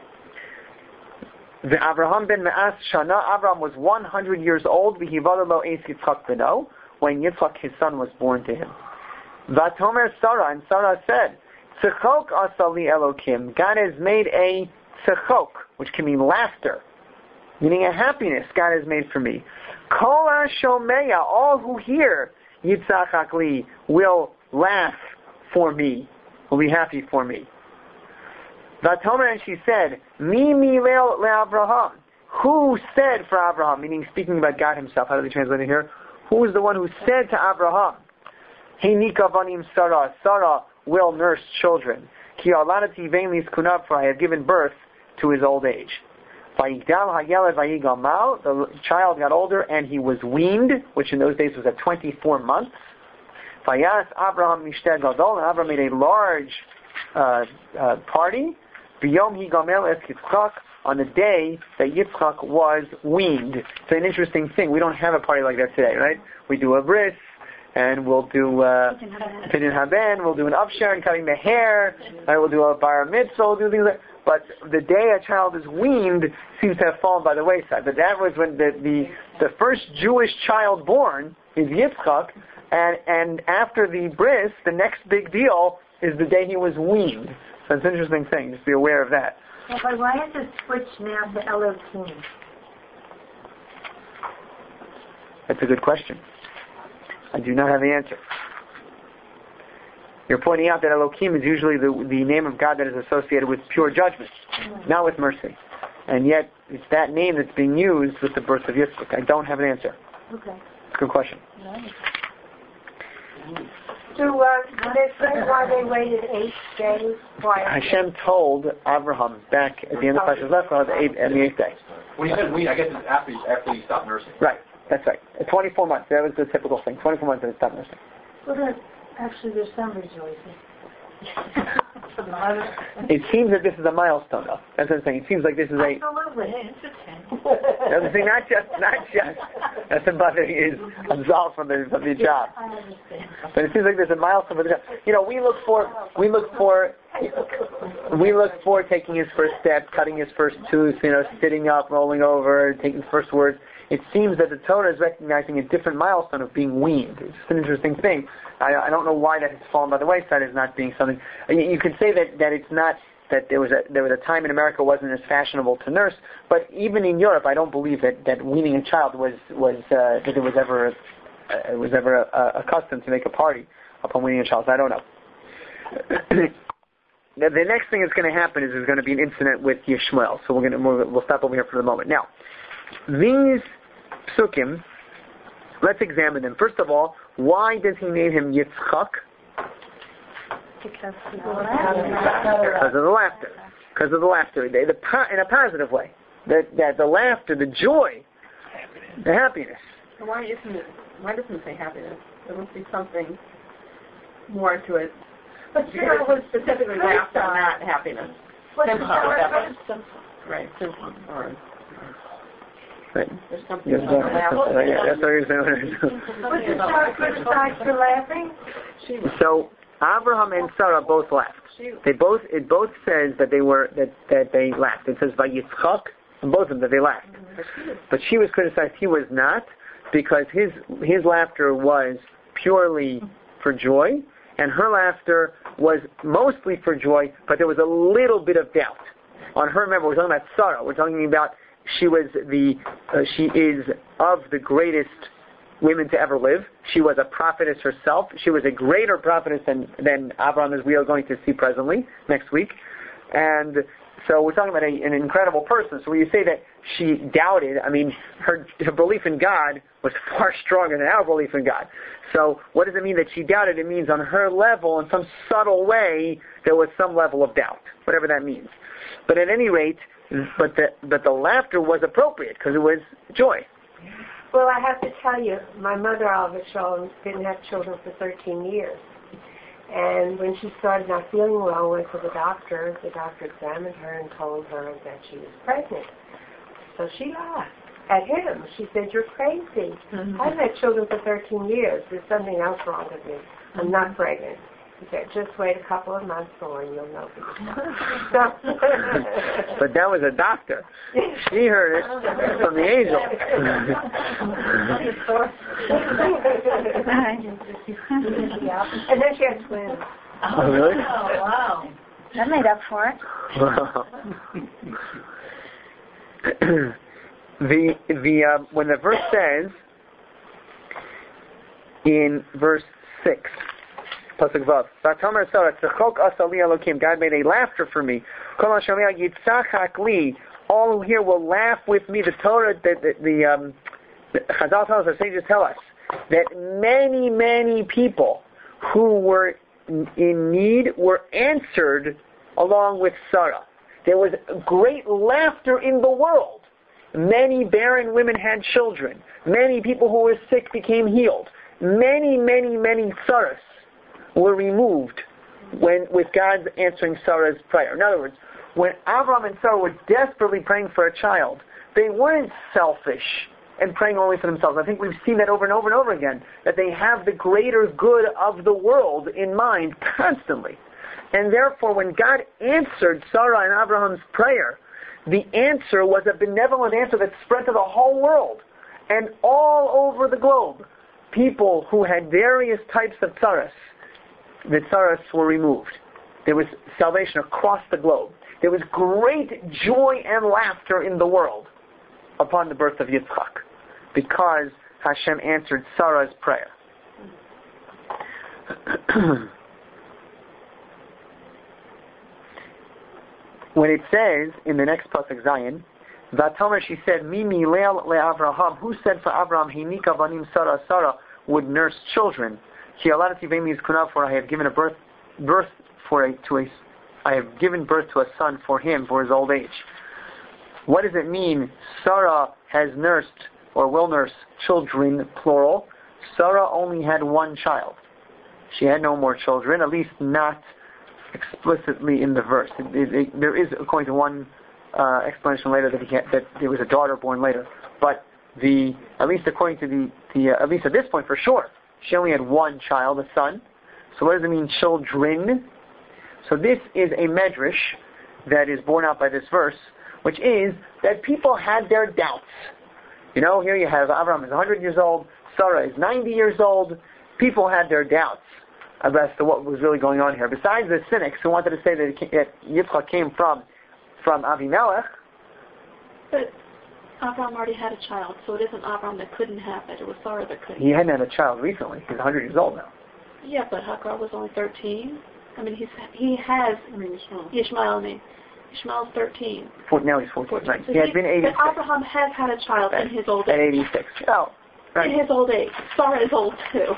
The Abraham ben Me'as Shana, Abraham was one hundred years old, when Yitzchak his son was born to him. Vatomer Sarah, and Sarah said, Tzechok asali Elokim, God has made a tzechok, which can mean laughter, meaning a happiness God has made for me. Kol ha-shomeya, all who hear Yitzchak li will laugh for me, will be happy for me. Vatomer, and she said, Mi milel le'Abraham, who said for Abraham, meaning speaking about God himself. How do they translate it here? Who is the one who said to Abraham, Heinika vanim Sarah, Sarah will nurse children. Ki alanati veinlis kunav, for I have given birth to his old age. Vayigdal hayeled vayigamal, the child got older and he was weaned, which in those days was at twenty-four months. Vayas Abraham mishteh gadol, and Abraham made a large uh, uh, party. B'yom higamel es Yitzchak, on the day that Yitzchak was weaned. It's an interesting thing. We don't have a party like that today, right? We do a bris, and we'll do uh, pidyon haben, we'll do an upshare, cutting the hair, right? We'll do a bar mitzvah, we'll do things like that. But the day a child is weaned seems to have fallen by the wayside. But that was when the the, the first Jewish child born is Yitzchak, and, and after the bris, the next big deal is the day he was weaned. So it's an interesting thing. Just be aware of that. Yeah, but why is it switched now to Elohim? That's a good question. I do not have the answer. You're pointing out that Elohim is usually the the name of God that is associated with pure judgment, mm-hmm. not with mercy. And yet, it's that name that's being used with the birth of Yitzchak. I don't have an answer. Okay. It's a good question. Nice. So, uh, did they say why they waited eight days? Why Hashem told Abraham back at the end of Pasha's left on the eighth and the eighth day. When you said we, I guess it's after you, after you stop nursing. Right. That's right. twenty-four months. That was the typical thing. twenty-four months and it stopped nursing. Well, then, actually, there's some rejoicing. It seems that this is a milestone, though. That's what I'm saying. It seems like this is a... Absolutely. The thing, not just, not just that somebody is absolved from the from the job, I understand. but it seems like there's a milestone for the job. You know, we look for, we look for, we look for taking his first step, cutting his first tooth, you know, sitting up, rolling over, taking the first words. It seems that the Torah is recognizing a different milestone of being weaned. It's just an interesting thing. I, I don't know why that has fallen by the wayside as not being something. You, you could say that, that it's not that there was a there was a time in America wasn't as fashionable to nurse, but even in Europe, I don't believe that, that weaning a child was was uh, that it was ever uh, it was ever uh, accustomed to make a party upon weaning a child. So I don't know. Now, the next thing that's going to happen is there's going to be an incident with Yishmael. So we're going to we'll, we'll stop over here for the moment. Now, these psukim, let's examine them. First of all, why does he name him Yitzchak? Because of the laughter. Because of the laughter. Because of the laughter. The, the, in a positive way. That, that the laughter, the joy, the happiness. Why isn't it? Why doesn't it say happiness? There must be something more to it. But Sarah was specifically laughed on that happiness. Simcha. Right. Simcha. Or, Right. There's something yes, about that's, laughter. right, yeah, that's what you're saying. Was the Sarah criticized for laughing? So Abraham and Sarah both laughed. They both it both says that they were that, that they laughed. It says by Yitzchak on both of them that they laughed. But she was criticized. He was not, because his his laughter was purely for joy, and her laughter was mostly for joy, but there was a little bit of doubt. On her, remember, we're talking about Sarah. We're talking about she was the, uh, she is of the greatest women to ever live. She was a prophetess herself. She was a greater prophetess than, than Abraham, as we are going to see presently, next week. And so we're talking about a, an incredible person. So when you say that she doubted, I mean, her, her belief in God was far stronger than our belief in God. So what does it mean that she doubted? It means on her level, in some subtle way, there was some level of doubt, whatever that means. But at any rate, but the, but the laughter was appropriate because it was joy. Well, I have to tell you, my mother, Oliver Schoen, didn't have children for thirteen years. And when she started not feeling well, went to the doctor. The doctor examined her and told her that she was pregnant. So she laughed at him. She said, "You're crazy. Mm-hmm. I've had children for thirteen years. There's something else wrong with me. I'm mm-hmm. not pregnant." He said, "Just wait a couple of months more and you'll know for yourself." So but that was a doctor. She heard it from the angel. And then she had twins. Oh, really? Oh, wow. That made up for it. the the uh, when the verse says in verse six, Pasuk Vav, V'atamer Sarah tzachok asali Elokim, God made a laughter for me. Kol ha'shamia yitzachak li, all who hear will laugh with me. The Torah, the the, the um, Chazal tells us, our sages tell us that many many people who were in need were answered along with Sarah. There was great laughter in the world. Many barren women had children. Many people who were sick became healed. Many, many, many Sarahs were removed when with God's answering Sarah's prayer. In other words, when Abraham and Sarah were desperately praying for a child, they weren't selfish and praying only for themselves. I think we've seen that over and over and over again, that they have the greater good of the world in mind constantly. And therefore, when God answered Sarah and Abraham's prayer, the answer was a benevolent answer that spread to the whole world. And all over the globe, people who had various types of tzaras, the tzaras were removed. There was salvation across the globe. There was great joy and laughter in the world upon the birth of Yitzchak, because Hashem answered Sarah's prayer. When it says in the next pasuk Zion, Vatomer, she said, Mimi leil le'Avraham, who said for Abraham, Hinika banim Sarah, Sarah would nurse children. Ki aladati v'mi yizkunav, for I have given a birth, birth for a to a, I have given birth to a son for him for his old age. What does it mean? Sarah has nursed or will nurse children, plural. Sarah only had one child. She had no more children, at least not explicitly in the verse. It, it, it, there is, according to one uh, explanation later, that, he had, that there was a daughter born later. But the at least according to the, the uh, at least at this point for sure, she only had one child, a son. So what does it mean, children? So this is a medrash that is borne out by this verse, which is that people had their doubts. You know, here you have Abraham is one hundred years old, Sarah is ninety years old. People had their doubts as to what was really going on here. Besides the cynics who wanted to say that, it, that Yitzchak came from from Avimelech. But Abraham already had a child, so it isn't Abraham that couldn't have it. It was Sarah that couldn't. He hadn't had a child recently. He's one hundred years old now. Yeah, but Hagar was only thirteen. I mean, he's he has I mean, Ishmael. Ishmael, I mean, Ishmael's thirteen. For, now he's fourteen. fourteen. Right. So he had he, been eighty-six. But Abraham has had a child at, in his old at age. At eighty-six. Oh, right. In his old age. Sarah is old too.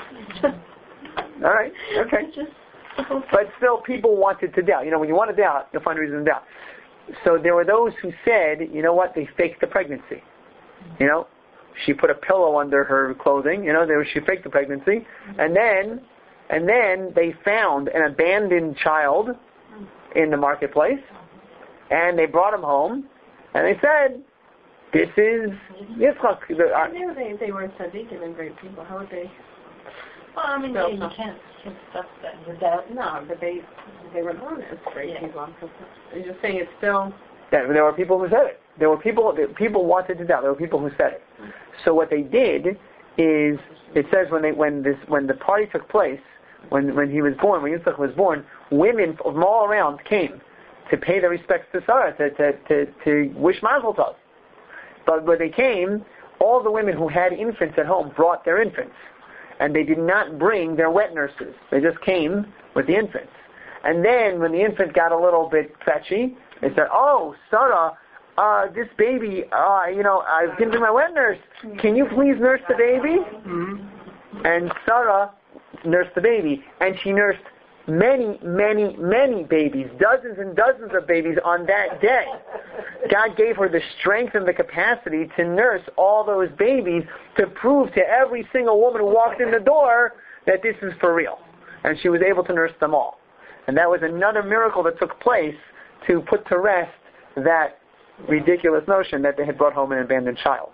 All right. Okay. Just, but still, people wanted to doubt. You know, when you want to doubt, you'll find reason to doubt. So there were those who said, you know what, they faked the pregnancy. You know, she put a pillow under her clothing. You know, there was, she faked the pregnancy, and then, and then they found an abandoned child in the marketplace, and they brought him home, and they said, "This is Yitzchak." I knew they they weren't tzaddikim and great people. How would they? Well, I mean, no, you, you can't, can't stuff that. The doubt, no, but they they were known as great yeah. people. I'm just saying it's still That there were people who said it. There were people. People wanted to doubt. There were people who said it. So what they did is, it says when they when this when the party took place, when when he was born, when Yitzchak was born, women from all around came to pay their respects to Sarah, to to to, to wish Mazel Tov. But when they came, all the women who had infants at home brought their infants, and they did not bring their wet nurses. They just came with the infants. And then when the infant got a little bit fetchy, they said, "Oh, Sarah, uh, this baby, uh, you know, I was going to be my wet nurse. Can you please nurse the baby?" Mm-hmm. And Sarah nursed the baby, and she nursed many, many, many babies, dozens and dozens of babies on that day. God gave her the strength and the capacity to nurse all those babies, to prove to every single woman who walked in the door that this is for real. And she was able to nurse them all. And that was another miracle that took place to put to rest that ridiculous notion that they had brought home an abandoned child.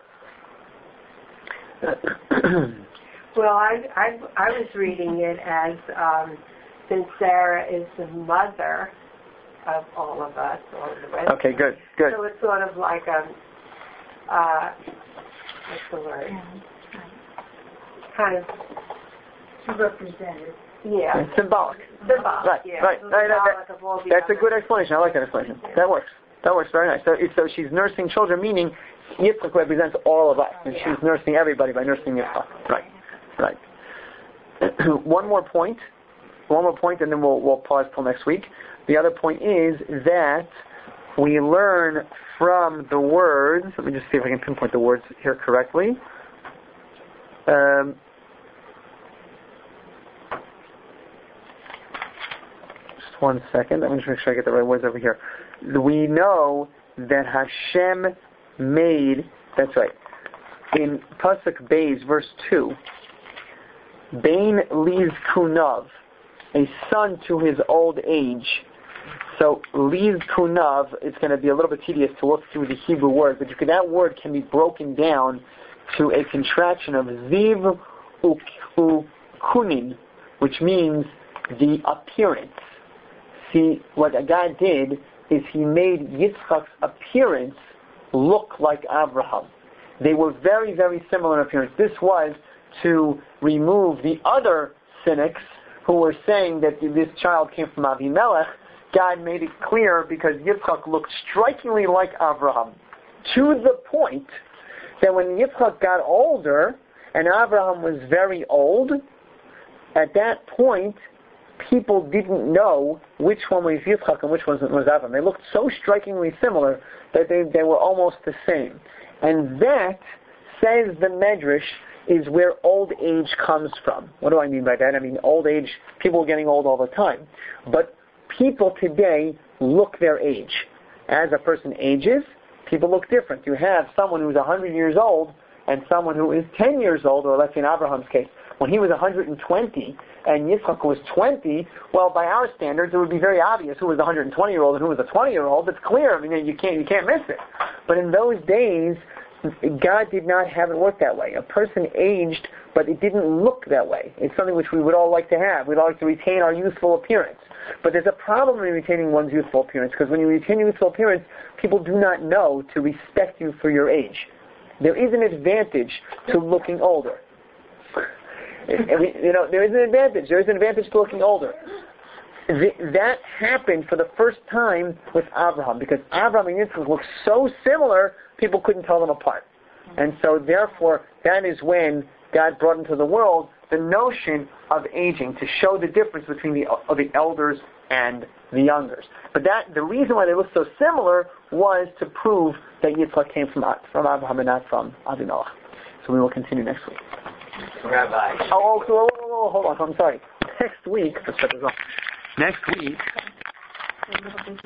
Well, I, I, I was reading it as, um, since Sarah is the mother of all of us, all of the rest. Okay, good, good. So it's sort of like a, uh, what's the word? Kind of represented. Yeah. It's symbolic. Symbolic. Right, yeah. right. So right that, of all the that's others. a good explanation. I like that explanation. Yeah. That works. That works very nice. So, it, so she's nursing children, meaning Yitzchak represents all of us, and yeah. she's nursing everybody by nursing Yitzchak. Right, right. One more point. One more point, and then we'll we'll pause till next week. The other point is that we learn from the words. Let me just see if I can pinpoint the words here correctly. Um, just one second. Let me just make sure I get the right words over here. We know that Hashem made. That's right. In Pasuk Beis, verse two. Bain Liz Kunav, a son to his old age. So Liz Kunav, it's going to be a little bit tedious to look through the Hebrew word, but you can, that word can be broken down to a contraction of Ziv Ukunin, which means the appearance. See, what God did is He made Yitzchak's appearance look like Abraham. They were very, very similar in appearance. This was to remove the other cynics who were saying that this child came from Avimelech. God made it clear because Yitzchak looked strikingly like Abraham, to the point that when Yitzchak got older and Abraham was very old, at that point people didn't know which one was Yitzchak and which one was Abraham. They looked so strikingly similar that they, they were almost the same. And that, says the Medrash, is where old age comes from. What do I mean by that? I mean, old age, people are getting old all the time. But people today look their age. As a person ages, people look different. You have someone who's one hundred years old and someone who is ten years old, or let's say in Abraham's case, when he was one hundred twenty and Yitzchak was twenty, well, by our standards, it would be very obvious who was the one hundred twenty-year-old and who was the twenty-year-old. It's clear. I mean, you can't, you can't miss it. But in those days, God did not have it work that way. A person aged, but it didn't look that way. It's something which we would all like to have. We'd all like to retain our youthful appearance. But there's a problem in retaining one's youthful appearance, because when you retain your youthful appearance, people do not know to respect you for your age. There is an advantage to looking older. You know, there is an advantage. There is an advantage to looking older. The, that happened for the first time with Abraham, because Abraham and Yitzchak looked so similar, people couldn't tell them apart. And so therefore, that is when God brought into the world the notion of aging, to show the difference between the, uh, the elders and the youngers. But that the reason why they looked so similar was to prove that Yitzchak came from, from Abraham and not from Avimelech. So we will continue next week. Rabbi. Oh, oh, oh, oh, oh hold on, I'm sorry. Next week, let's shut this off. Next week,